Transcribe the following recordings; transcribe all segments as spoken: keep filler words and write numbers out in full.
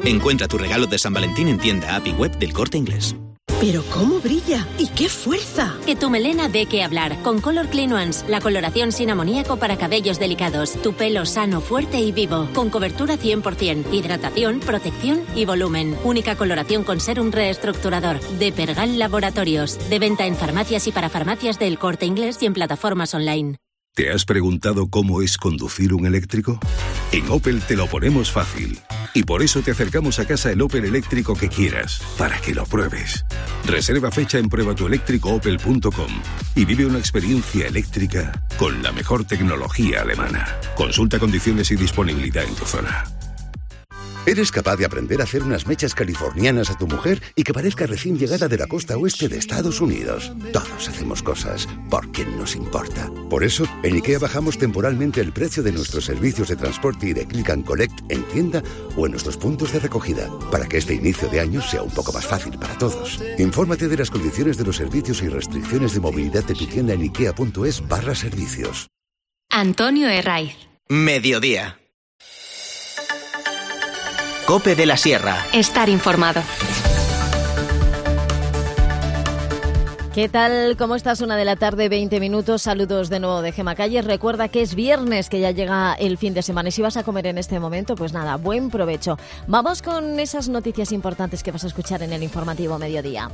Encuentra tu regalo de San Valentín en tienda app y web del Corte Inglés. ¿Pero cómo brilla? ¿Y qué fuerza? Que tu melena dé que hablar con Color Clean Ones, la coloración sin amoníaco para cabellos delicados. Tu pelo sano, fuerte y vivo, con cobertura cien por ciento, hidratación, protección y volumen. Única coloración con serum reestructurador. De Pergal Laboratorios. De venta en farmacias y para farmacias del Corte Inglés y en plataformas online. ¿Te has preguntado cómo es conducir un eléctrico? En Opel te lo ponemos fácil. Y por eso te acercamos a casa el Opel eléctrico que quieras, para que lo pruebes. Reserva fecha en prueba tu eléctrico opel punto com y vive una experiencia eléctrica con la mejor tecnología alemana. Consulta condiciones y disponibilidad en tu zona. ¿Eres capaz de aprender a hacer unas mechas californianas a tu mujer y que parezca recién llegada de la costa oeste de Estados Unidos? Todos hacemos cosas porque nos importa. Por eso, en IKEA bajamos temporalmente el precio de nuestros servicios de transporte y de Click and Collect en tienda o en nuestros puntos de recogida, para que este inicio de año sea un poco más fácil para todos. Infórmate de las condiciones de los servicios y restricciones de movilidad de tu tienda en ikea punto es barra servicios. Antonio Herraiz. Mediodía. Cope de la Sierra. Estar informado. ¿Qué tal? ¿Cómo estás? Una de la tarde, veinte minutos. Saludos de nuevo de Gemma Calles. Recuerda que es viernes, que ya llega el fin de semana. Y si vas a comer en este momento, pues nada, buen provecho. Vamos con esas noticias importantes que vas a escuchar en el informativo Mediodía.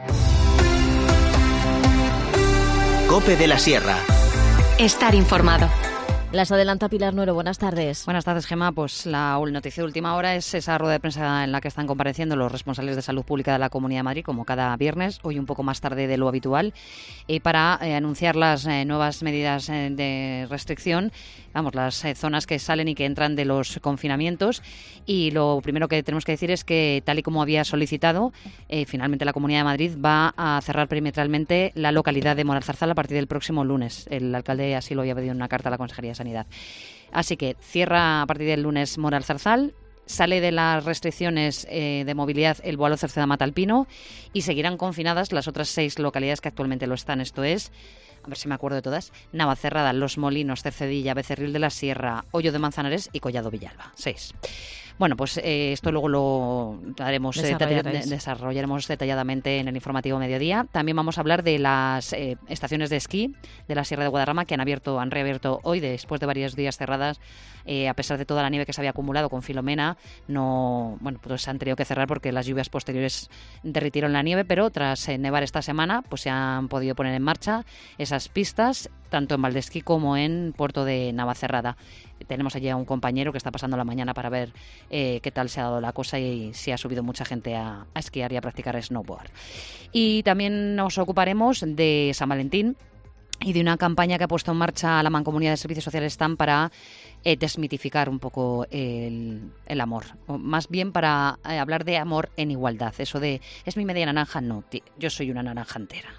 Cope de la Sierra. Estar informado. Las adelanta Pilar Nuero. Buenas tardes. Buenas tardes, Gemma. Pues la noticia de última hora es esa rueda de prensa en la que están compareciendo los responsables de salud pública de la Comunidad de Madrid, como cada viernes, hoy un poco más tarde de lo habitual, eh, para eh, anunciar las eh, nuevas medidas eh, de restricción, vamos, las eh, zonas que salen y que entran de los confinamientos. Y lo primero que tenemos que decir es que, tal y como había solicitado, eh, finalmente la Comunidad de Madrid va a cerrar perimetralmente la localidad de Moralzarzal a partir del próximo lunes. El alcalde así lo había pedido en una carta a la Consejería de Sanidad. Así que cierra a partir del lunes Moralzarzal, sale de las restricciones eh, de movilidad el Boalo Cerceda-Matalpino y seguirán confinadas las otras seis localidades que actualmente lo están. Esto es, a ver si me acuerdo de todas, Navacerrada, Los Molinos, Cercedilla, Becerril de la Sierra, Hoyo de Manzanares y Collado Villalba. Seis. Bueno, pues eh, esto luego lo haremos, eh, detall- desarrollaremos detalladamente en el informativo Mediodía. También vamos a hablar de las eh, estaciones de esquí de la Sierra de Guadarrama, que han abierto, han reabierto hoy después de varios días cerradas. Eh, a pesar de toda la nieve que se había acumulado con Filomena, no, bueno, pues han tenido que cerrar porque las lluvias posteriores derritieron la nieve, pero tras eh, nevar esta semana, pues se han podido poner en marcha esas pistas, tanto en Valdesquí como en Puerto de Navacerrada. Tenemos allí a un compañero que está pasando la mañana para ver eh, qué tal se ha dado la cosa y si ha subido mucha gente a, a esquiar y a practicar snowboard. Y también nos ocuparemos de San Valentín y de una campaña que ha puesto en marcha la Mancomunidad de Servicios Sociales S T A M para eh, desmitificar un poco el, el amor. O más bien para eh, hablar de amor en igualdad. Eso de, ¿es mi media naranja? No, tío, yo soy una naranja entera.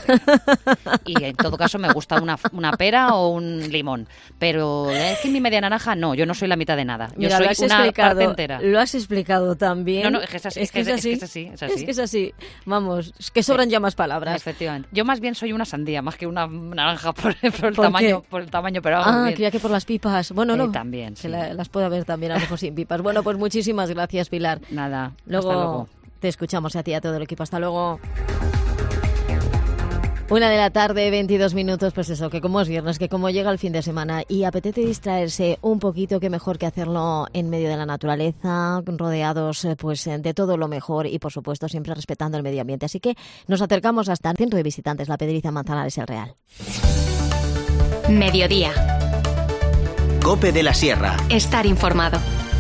Y en todo caso me gusta una, una pera o un limón, pero es que mi media naranja no, yo no soy la mitad de nada, yo Mira, soy lo has una explicado, parte entera. Lo has explicado también. No, no, es que es así, es que es, es, que es así, es así. Es que es así. Vamos, es que sobran ya más palabras. Efectivamente. Yo más bien soy una sandía, más que una naranja por, por el ¿Por tamaño, qué? por el tamaño, pero Ah, bien. creía que por las pipas. Bueno, Eh, no. también, Que sí. la- las puede haber también a lo mejor sin pipas. Bueno, pues muchísimas gracias, Pilar. Nada, Luego, hasta luego. Te escuchamos a ti y a todo el equipo. Hasta luego. Una de la tarde, veintidós minutos, pues eso, que como es viernes, que como llega el fin de semana y apetece distraerse un poquito, qué mejor que hacerlo en medio de la naturaleza, rodeados eh, pues de todo lo mejor y por supuesto siempre respetando el medio ambiente. Así que nos acercamos hasta el centro de visitantes, la Pedriza Manzanares El Real. Mediodía. Cope de la Sierra. Estar informado.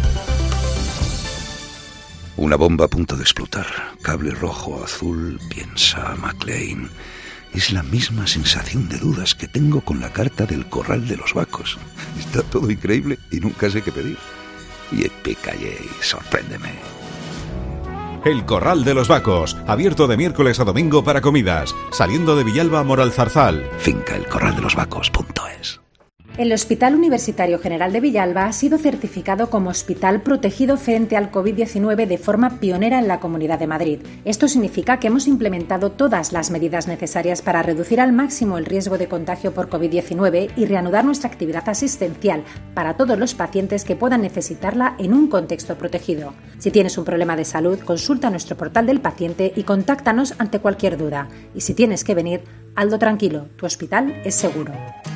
Una bomba a punto de explotar. Cable rojo, azul, piensa McLean. Es la misma sensación de dudas que tengo con la carta del Corral de los Vacos. Está todo increíble y nunca sé qué pedir. Y Epicayé, sorpréndeme. El Corral de los Vacos, abierto de miércoles a domingo para comidas, saliendo de Villalba a Moralzarzal. Finca el corral de los vacos punto es. El Hospital Universitario General de Villalba ha sido certificado como hospital protegido frente al covid diecinueve de forma pionera en la Comunidad de Madrid. Esto significa que hemos implementado todas las medidas necesarias para reducir al máximo el riesgo de contagio por covid diecinueve y reanudar nuestra actividad asistencial para todos los pacientes que puedan necesitarla en un contexto protegido. Si tienes un problema de salud, consulta nuestro portal del paciente y contáctanos ante cualquier duda. Y si tienes que venir, hazlo tranquilo, tu hospital es seguro.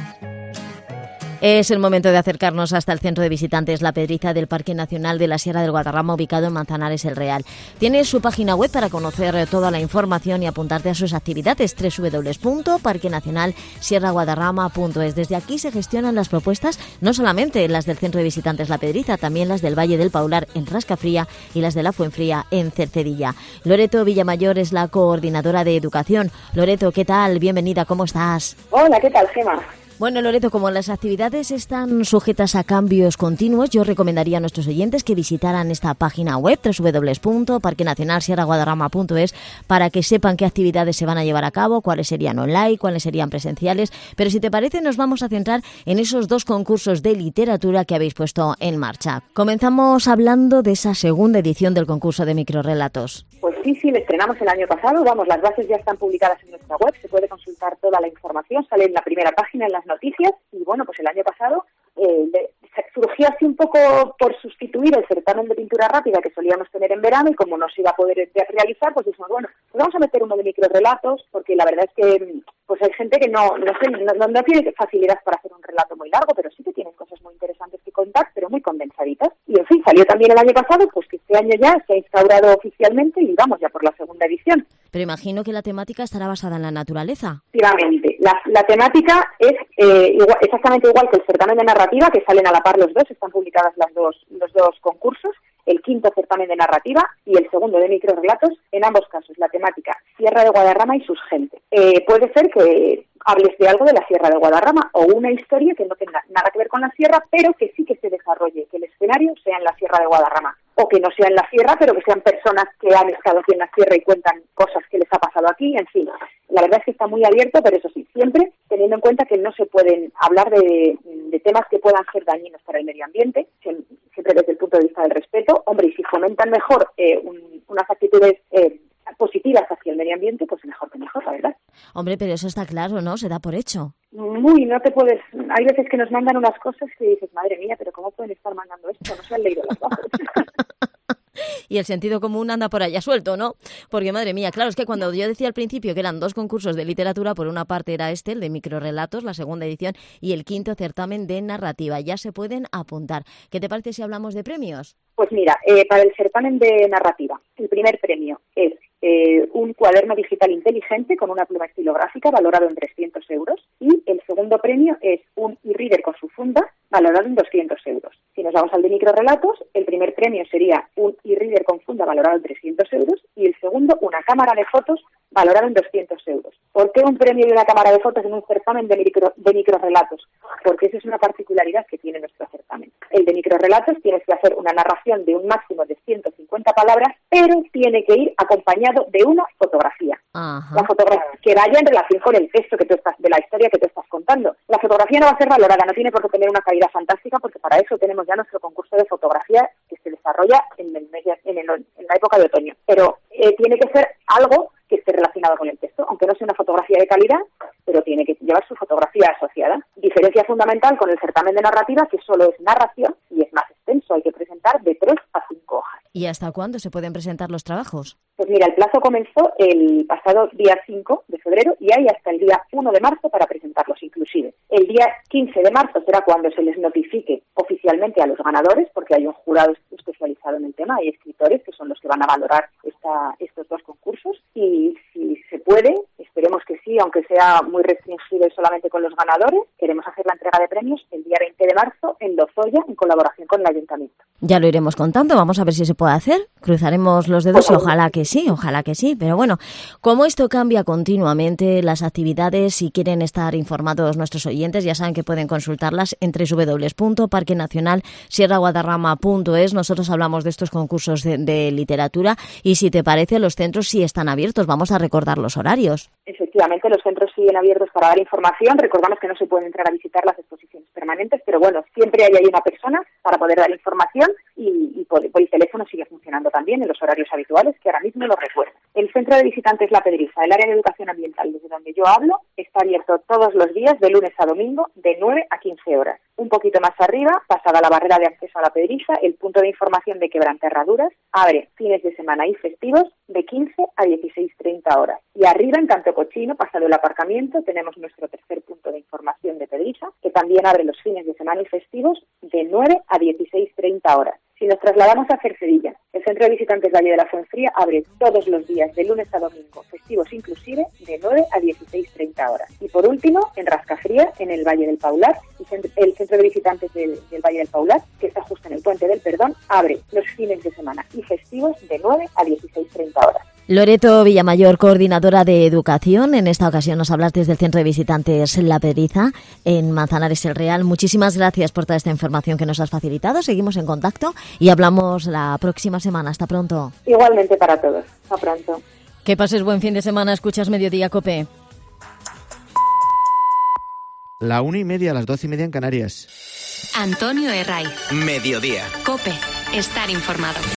Es el momento de acercarnos hasta el centro de visitantes La Pedriza del Parque Nacional de la Sierra del Guadarrama, ubicado en Manzanares el Real. Tiene su página web para conocer toda la información y apuntarte a sus actividades, doble u doble u doble u punto parque nacional sierra guadarrama punto es. Desde aquí se gestionan las propuestas, no solamente las del centro de visitantes La Pedriza, también las del Valle del Paular en Rascafría y las de la Fuenfría en Cercedilla. Loreto Villamayor es la coordinadora de educación. Loreto, ¿qué tal? Bienvenida, ¿cómo estás? Hola, ¿qué tal, Gema? Bueno, Loreto, como las actividades están sujetas a cambios continuos, yo recomendaría a nuestros oyentes que visitaran esta página web, doble u doble u doble u punto parque nacional sierra guadarrama punto es, para que sepan qué actividades se van a llevar a cabo, cuáles serían online, cuáles serían presenciales. Pero si te parece, nos vamos a centrar en esos dos concursos de literatura que habéis puesto en marcha. Comenzamos hablando de esa segunda edición del concurso de microrrelatos. Pues sí, sí, lo estrenamos el año pasado. Vamos, las bases ya están publicadas en nuestra web, se puede consultar toda la información, sale en la primera página, en las noticias. Y bueno, pues el año pasado eh, de, surgió así un poco por sustituir el certamen de pintura rápida que solíamos tener en verano, y como no se iba a poder realizar, pues dijimos, bueno, pues vamos a meter uno de microrrelatos, porque la verdad es que pues hay gente que no no, sé, no, no tiene facilidad para hacer un relato muy largo, pero sí que tienen cosas muy interesantes que contar, pero muy condensaditas. Y en fin, salió también el año pasado, pues que este año ya se ha instaurado oficialmente y vamos ya por la segunda edición. Pero imagino que la temática estará basada en la naturaleza. Efectivamente. La, la temática es eh, igual, exactamente igual que el certamen de narrativa, que salen a la par los dos, están publicadas las dos, los dos concursos, el quinto certamen de narrativa y el segundo de microrrelatos. En ambos casos, la temática Sierra de Guadarrama y sus gentes. Eh, puede ser que hables de algo de la Sierra de Guadarrama o una historia que no tenga nada que ver con la sierra, pero que sí que se desarrolle, que el escenario sea en la Sierra de Guadarrama. O que no sea en la sierra, pero que sean personas que han estado aquí en la sierra y cuentan cosas que les ha pasado aquí, en fin. La verdad es que está muy abierto, pero eso sí, siempre teniendo en cuenta que no se pueden hablar de, de temas que puedan ser dañinos para el medio ambiente, siempre desde el punto de vista del respeto. Hombre, y si fomentan mejor eh, un, unas actitudes eh, positivas hacia el medio ambiente, pues mejor que mejor, la verdad. Hombre, pero eso está claro, ¿no? Se da por hecho. Muy, no te puedes... Hay veces que nos mandan unas cosas que dices, madre mía, pero ¿cómo pueden estar mandando esto? No se han leído las bases. Y el sentido común anda por allá suelto, ¿no? Porque, madre mía, claro, es que cuando yo decía al principio que eran dos concursos de literatura, por una parte era este, el de microrrelatos, la segunda edición, y el quinto certamen de narrativa. Ya se pueden apuntar. ¿Qué te parece si hablamos de premios? Pues mira, eh, para el certamen de narrativa, el primer premio es eh, un cuaderno digital inteligente con una pluma estilográfica valorado en trescientos euros, y el segundo premio es un e-reader con su funda valorado en doscientos euros. Si nos vamos al de microrrelatos, el primer premio sería un e-reader con funda valorado en trescientos euros y el segundo una cámara de fotos valorado en doscientos euros. ¿Por qué un premio y una cámara de fotos en un certamen de, micro, de microrrelatos? Porque esa es una particularidad que tiene nuestro certamen. El de microrrelatos tienes que hacer una narración de un máximo de ciento cincuenta palabras, pero tiene que ir acompañado de una fotografía. Ajá. La fotografía que vaya en relación con el texto que tú estás, de la historia que tú estás contando. La fotografía no va a ser valorada, no tiene por qué tener una calidad fantástica, porque para eso tenemos ya nuestro concurso de fotografía que se desarrolla en, el, en, el, en la época de otoño. Pero eh, tiene que ser algo que esté relacionado con el texto, aunque no sea una fotografía de calidad, pero tiene que llevar su fotografía asociada. Diferencia fundamental con el certamen de narrativa, que solo es narración y es más extenso, hay que presentar de tres a cinco hojas. ¿Y hasta cuándo se pueden presentar los trabajos? Pues mira, el plazo comenzó el pasado día cinco de febrero y hay hasta el día uno de marzo para presentarlos inclusive. El día quince de marzo será cuando se les notifique oficialmente a los ganadores, porque hay un jurado especializado en el tema, hay escritores que son los que van a valorar esta, estos dos concursos, y si se puede, esperemos que sí, aunque sea muy restringido y solamente con los ganadores, queremos hacer la entrega de premios el día veinte de marzo en Lozoya en colaboración con el Ayuntamiento. Ya lo iremos contando, vamos a ver si se puede hacer. Cruzaremos los dedos y ojalá que sí, ojalá que sí. Pero bueno, como esto cambia continuamente, las actividades, si quieren estar informados nuestros oyentes, ya saben que pueden consultarlas en doble u doble u doble u punto parque nacional sierra guadarrama punto es. Nosotros hablamos de estos concursos de, de literatura y si te parece, los centros sí están abiertos. Vamos a recordar los horarios. Efectivamente, los centros siguen abiertos para dar información. Recordamos que no se puede entrar a visitar las exposiciones permanentes, pero bueno, siempre hay ahí una persona para poder dar información y, y por, por el teléfono sigue funcionando también en los horarios habituales, que ahora mismo lo recuerdo. El Centro de Visitantes La Pedriza, el área de educación ambiental desde donde yo hablo, está abierto todos los días de lunes a domingo de nueve a quince horas. Un poquito más arriba, pasada la barrera de acceso a La Pedriza, el punto de información de Quebranterraduras abre fines de semana y festivos de quince a dieciséis treinta horas. Y arriba, en Canto Cochino, pasado el aparcamiento, tenemos nuestro tercer punto de información de Pedriza, que también abre los fines de semana y festivos de nueve a dieciséis treinta horas. Si nos trasladamos a Cercedilla, el Centro de Visitantes Valle de la Fuenfría abre todos los días, de lunes a domingo, festivos inclusive, de nueve a dieciséis treinta horas. Y por último, en Rascafría, en el Valle del Paular, el Centro de Visitantes del, del Valle del Paular, que está justo en el Puente del Perdón, abre los fines de semana y festivos de nueve a dieciséis treinta horas. Loreto Villamayor, coordinadora de educación. En esta ocasión nos hablas desde el Centro de Visitantes La Pedriza, en Manzanares el Real. Muchísimas gracias por toda esta información que nos has facilitado. Seguimos en contacto y hablamos la próxima semana. Hasta pronto. Igualmente para todos. Hasta pronto. Que pases buen fin de semana. Escuchas Mediodía COPE. La una y media, las doce y media en Canarias. Antonio Herraiz. Mediodía. COPE. Estar informado.